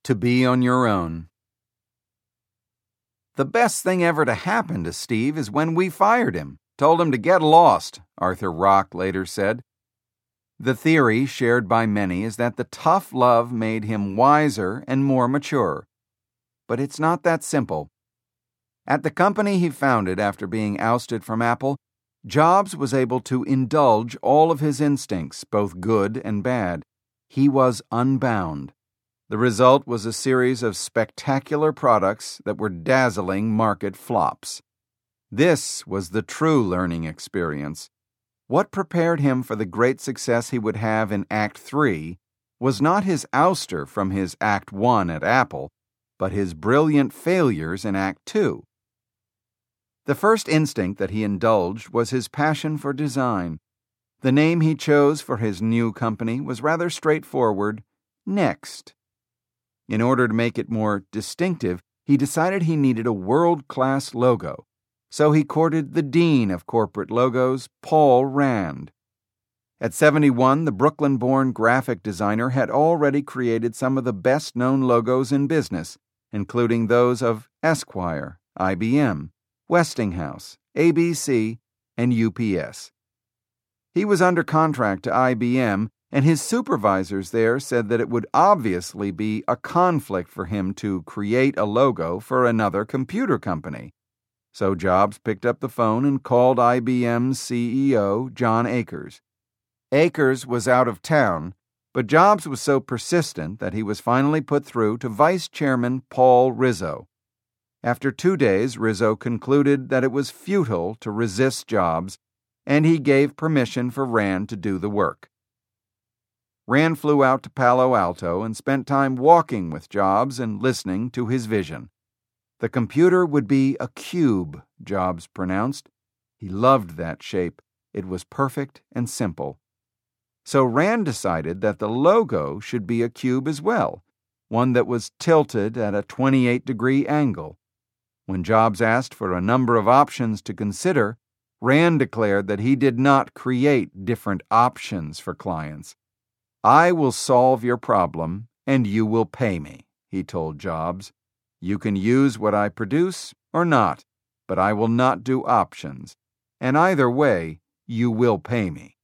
To be on your own. The best thing ever to happen to Steve is when we fired him, told him to get lost, Arthur Rock later said. The theory shared by many is that the tough love made him wiser and more mature. But it's not that simple. At the company he founded after being ousted from Apple, Jobs was able to indulge all of his instincts, both good and bad. He was unbound. The result was a series of spectacular products that were dazzling market flops. This was the true learning experience. What prepared him for the great success he would have in Act 3 was not his ouster from his Act 1 at Apple, but his brilliant failures in Act 2. The first instinct that he indulged was his passion for design. The name he chose for his new company was rather straightforward, Next. In order to make it more distinctive, he decided he needed a world-class logo, so he courted the dean of corporate logos, Paul Rand. At 71, the Brooklyn-born graphic designer had already created some of the best-known logos in business, including those of Esquire, IBM, Westinghouse, ABC, and UPS. He was under contract to IBM, and his supervisors there said that it would obviously be a conflict for him to create a logo for another computer company. So Jobs picked up the phone and called IBM's CEO, John Akers. Akers was out of town, but Jobs was so persistent that he was finally put through to Vice Chairman Paul Rizzo. After 2 days, Rizzo concluded that it was futile to resist Jobs, and he gave permission for Rand to do the work. Rand flew out to Palo Alto and spent time walking with Jobs and listening to his vision. The computer would be a cube, Jobs pronounced. He loved that shape. It was perfect and simple. So Rand decided that the logo should be a cube as well, one that was tilted at a 28-degree angle. When Jobs asked for a number of options to consider, Rand declared that he did not create different options for clients. "I will solve your problem, and you will pay me," he told Jobs. "You can use what I produce or not, but I will not do options. And either way, you will pay me."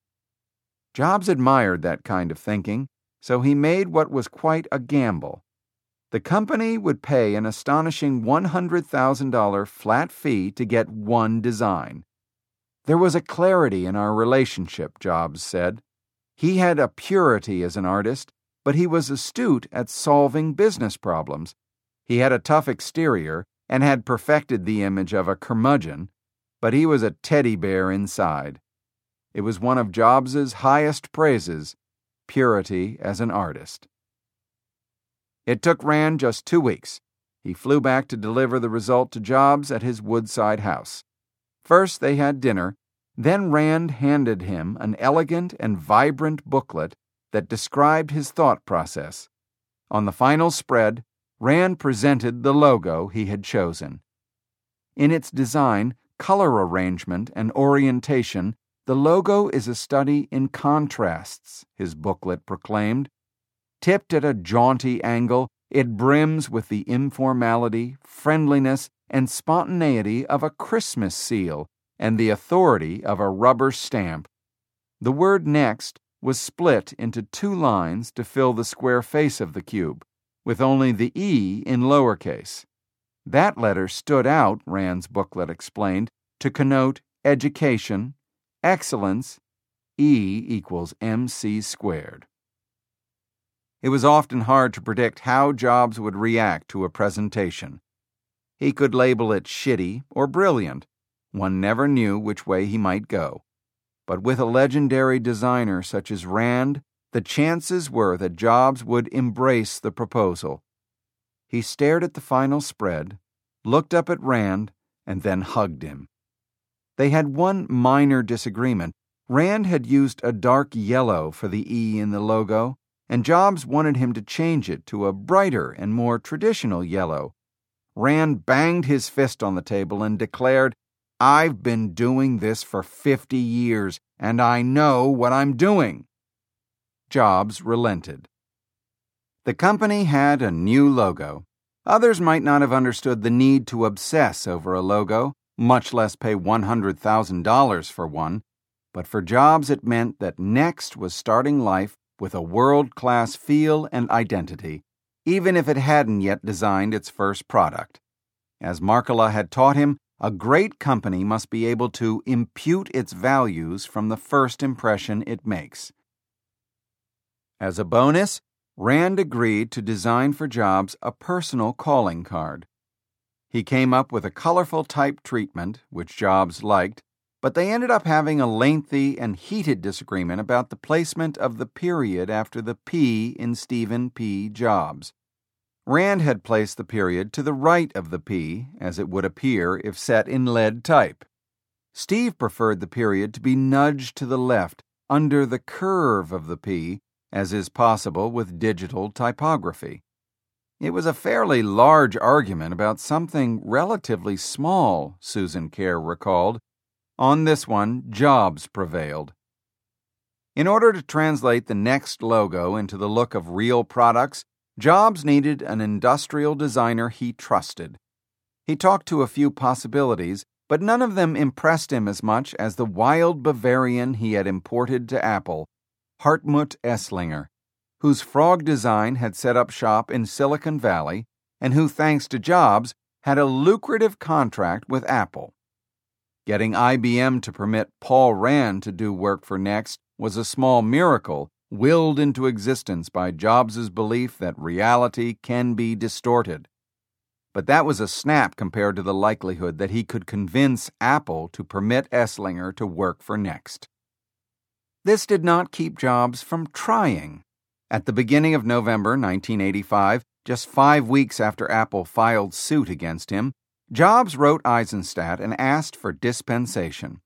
Jobs admired that kind of thinking, so he made what was quite a gamble. The company would pay an astonishing $100,000 flat fee to get one design. "There was a clarity in our relationship," Jobs said. "He had a purity as an artist, but he was astute at solving business problems. He had a tough exterior and had perfected the image of a curmudgeon, but he was a teddy bear inside." It was one of Jobs's highest praises, purity as an artist. It took Rand just 2 weeks. He flew back to deliver the result to Jobs at his Woodside house. First they had dinner, then Rand handed him an elegant and vibrant booklet that described his thought process. On the final spread, Rand presented the logo he had chosen. In its design, color arrangement, and orientation, the logo is a study in contrasts, his booklet proclaimed. Tipped at a jaunty angle, it brims with the informality, friendliness, and spontaneity of a Christmas seal and the authority of a rubber stamp. The word "Next" was split into 2 lines to fill the square face of the cube, with only the E in lowercase. That letter stood out, Rand's booklet explained, to connote education, excellence, E equals MC squared. It was often hard to predict how Jobs would react to a presentation. He could label it shitty or brilliant. One never knew which way he might go. But with a legendary designer such as Rand, the chances were that Jobs would embrace the proposal. He stared at the final spread, looked up at Rand, and then hugged him. They had one minor disagreement. Rand had used a dark yellow for the E in the logo, and Jobs wanted him to change it to a brighter and more traditional yellow. Rand banged his fist on the table and declared, "I've been doing this for 50 years, and I know what I'm doing." Jobs relented. The company had a new logo. Others might not have understood the need to obsess over a logo, much less pay $100,000 for one, but for Jobs it meant that Next was starting life with a world-class feel and identity, even if it hadn't yet designed its first product. As Markkula had taught him, a great company must be able to impute its values from the first impression it makes. As a bonus, Rand agreed to design for Jobs a personal calling card. He came up with a colorful type treatment, which Jobs liked, but they ended up having a lengthy and heated disagreement about the placement of the period after the P in Stephen P. Jobs. Rand had placed the period to the right of the P, as it would appear if set in lead type. Steve preferred the period to be nudged to the left, under the curve of the P, as is possible with digital typography. It was a fairly large argument about something relatively small, Susan Kerr recalled. On this one, Jobs prevailed. In order to translate the Next logo into the look of real products, Jobs needed an industrial designer he trusted. He talked to a few possibilities, but none of them impressed him as much as the wild Bavarian he had imported to Apple, Hartmut Esslinger, whose frog design had set up shop in Silicon Valley and who, thanks to Jobs, had a lucrative contract with Apple. Getting IBM to permit Paul Rand to do work for Next was a small miracle willed into existence by Jobs' belief that reality can be distorted. But that was a snap compared to the likelihood that he could convince Apple to permit Esslinger to work for Next. This did not keep Jobs from trying. At the beginning of November 1985, just 5 weeks after Apple filed suit against him, Jobs wrote Eisenstadt and asked for dispensation.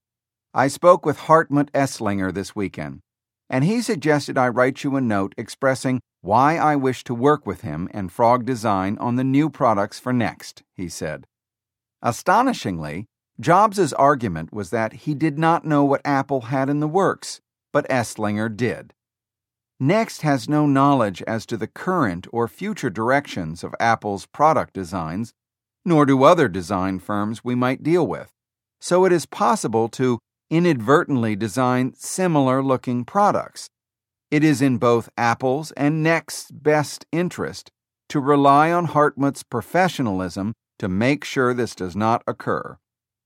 I spoke with Hartmut Esslinger this weekend, and he suggested I write you a note expressing why I wish to work with him and Frog Design on the new products for Next, he said. Astonishingly, Jobs' argument was that he did not know what Apple had in the works, but Esslinger did. Next has no knowledge as to the current or future directions of Apple's product designs, nor do other design firms we might deal with, so it is possible to inadvertently design similar-looking products. It is in both Apple's and Next's best interest to rely on Hartmut's professionalism to make sure this does not occur.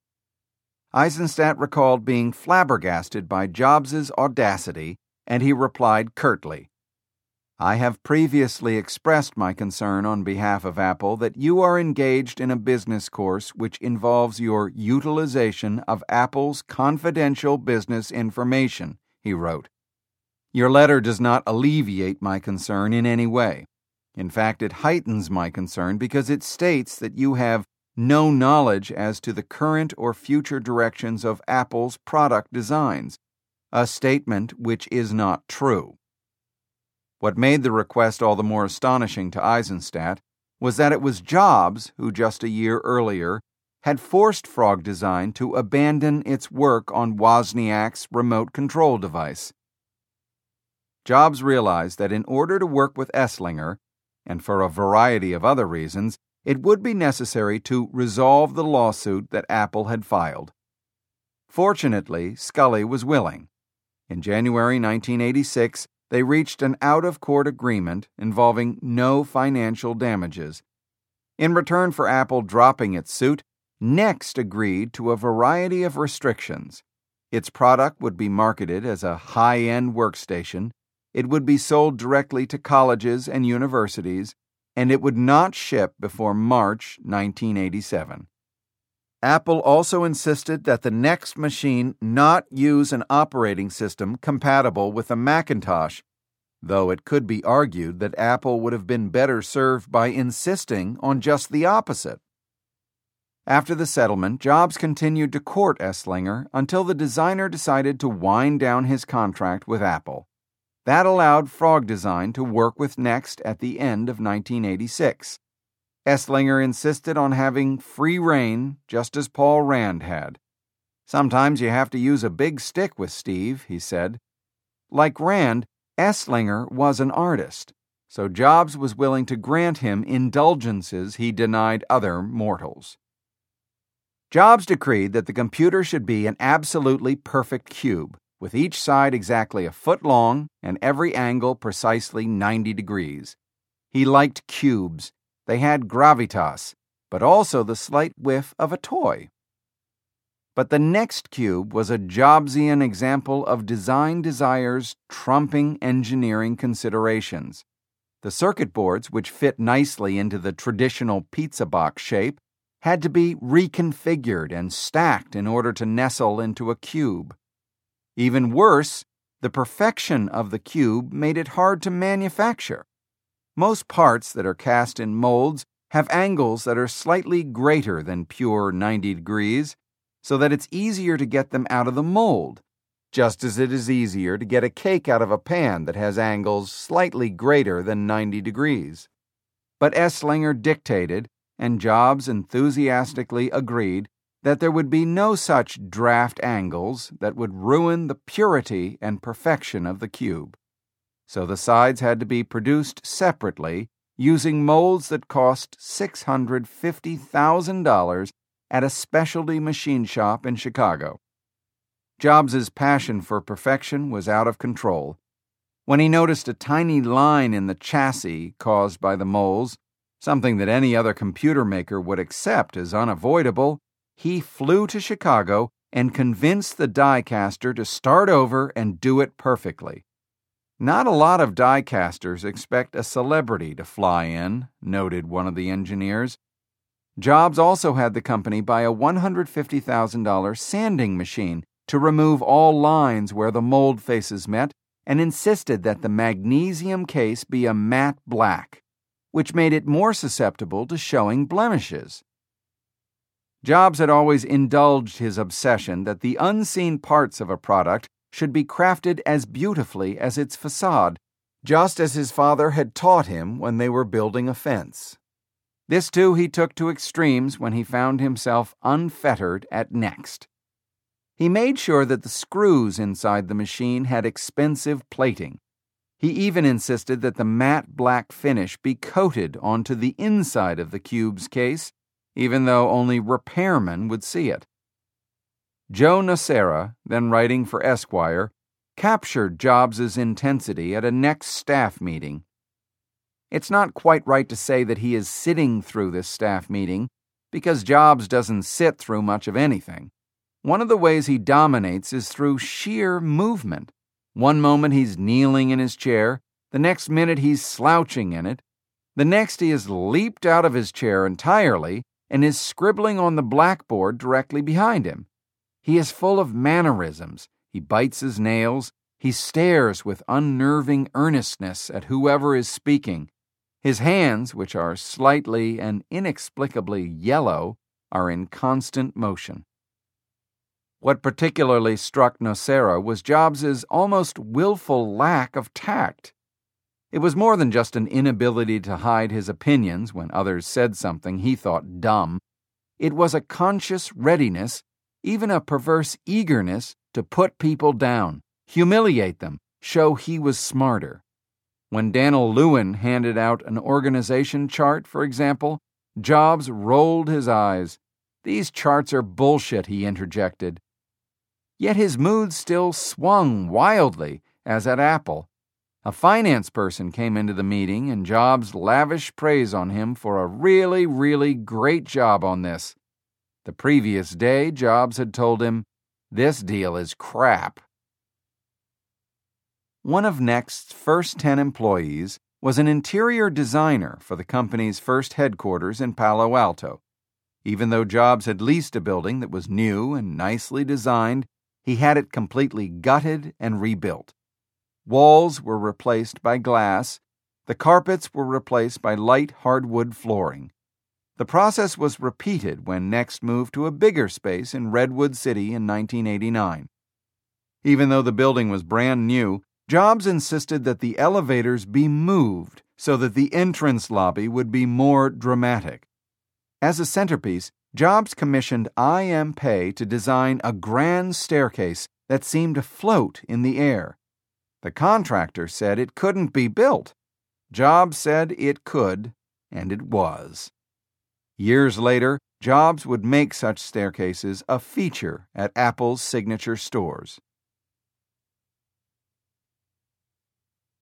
Eisenstadt recalled being flabbergasted by Jobs' audacity, and he replied curtly, I have previously expressed my concern on behalf of Apple that you are engaged in a business course which involves your utilization of Apple's confidential business information, he wrote. Your letter does not alleviate my concern in any way. In fact, it heightens my concern because it states that you have no knowledge as to the current or future directions of Apple's product designs, a statement which is not true. What made the request all the more astonishing to Eisenstadt was that it was Jobs who just a year earlier had forced Frog Design to abandon its work on Wozniak's remote control device. Jobs realized that in order to work with Esslinger, and for a variety of other reasons, it would be necessary to resolve the lawsuit that Apple had filed. Fortunately, Scully was willing. In January 1986, they reached an out-of-court agreement involving no financial damages. In return for Apple dropping its suit, Next agreed to a variety of restrictions. Its product would be marketed as a high-end workstation, it would be sold directly to colleges and universities, and it would not ship before March 1987. Apple also insisted that the Next machine not use an operating system compatible with a Macintosh, though it could be argued that Apple would have been better served by insisting on just the opposite. After the settlement, Jobs continued to court Esslinger until the designer decided to wind down his contract with Apple. That allowed Frog Design to work with Next at the end of 1986. Esslinger insisted on having free rein, just as Paul Rand had. Sometimes you have to use a big stick with Steve, he said. Like Rand, Esslinger was an artist. so Jobs was willing to grant him indulgences he denied other mortals. Jobs decreed that the computer should be an absolutely perfect cube, with each side exactly a foot long and every angle precisely 90 degrees. He liked cubes. They had gravitas, but also the slight whiff of a toy. But the next cube was a Jobsian example of design desires trumping engineering considerations. The circuit boards, which fit nicely into the traditional pizza box shape, had to be reconfigured and stacked in order to nestle into a cube. Even worse, the perfection of the cube made it hard to manufacture. Most parts that are cast in molds have angles that are slightly greater than pure 90 degrees, so that it's easier to get them out of the mold, just as it is easier to get a cake out of a pan that has angles slightly greater than 90 degrees. But Eslinger dictated, and Jobs enthusiastically agreed, that there would be no such draft angles that would ruin the purity and perfection of the cube. So the sides had to be produced separately, using molds that cost $650,000 at a specialty machine shop in Chicago. Jobs's passion for perfection was out of control. When he noticed a tiny line in the chassis caused by the moles, something that any other computer maker would accept as unavoidable, he flew to Chicago and convinced the die caster to start over and do it perfectly. Not a lot of die casters expect a celebrity to fly in, noted one of the engineers. Jobs also had the company buy a $150,000 sanding machine to remove all lines where the mold faces met, and insisted that the magnesium case be a matte black, which made it more susceptible to showing blemishes. Jobs had always indulged his obsession that the unseen parts of a product should be crafted as beautifully as its facade, just as his father had taught him when they were building a fence. This, too, he took to extremes when he found himself unfettered at Next. He made sure that the screws inside the machine had expensive plating. He even insisted that the matte black finish be coated onto the inside of the cube's case, even though only repairmen would see it. Joe Nocera, then writing for Esquire, captured Jobs's intensity at a Next staff meeting. It's not quite right to say that he is sitting through this staff meeting, because Jobs doesn't sit through much of anything. One of the ways he dominates is through sheer movement. One moment he's kneeling in his chair, the next minute he's slouching in it, the next he has leaped out of his chair entirely and is scribbling on the blackboard directly behind him. He is full of mannerisms. He bites his nails. He stares with unnerving earnestness at whoever is speaking. His hands, which are slightly and inexplicably yellow, are in constant motion. What particularly struck Nocera was Jobs's almost willful lack of tact. It was more than just an inability to hide his opinions when others said something he thought dumb. It was a conscious readiness, even a perverse eagerness, to put people down, humiliate them, show he was smarter. When Daniel Lewin handed out an organization chart, for example, Jobs rolled his eyes. "These charts are bullshit," he interjected. Yet his mood still swung wildly, as at Apple. A finance person came into the meeting, and Jobs lavished praise on him for a really, really great job on this. The previous day, Jobs had told him, "This deal is crap." One of Next's first 10 employees was an interior designer for the company's first headquarters in Palo Alto. Even though Jobs had leased a building that was new and nicely designed, he had it completely gutted and rebuilt. Walls were replaced by glass. The carpets were replaced by light hardwood flooring. The process was repeated when Next moved to a bigger space in Redwood City in 1989. Even though the building was brand new, Jobs insisted that the elevators be moved so that the entrance lobby would be more dramatic. As a centerpiece, Jobs commissioned I.M. Pei to design a grand staircase that seemed to float in the air. The contractor said it couldn't be built. Jobs said it could, and it was. Years later, Jobs would make such staircases a feature at Apple's signature stores.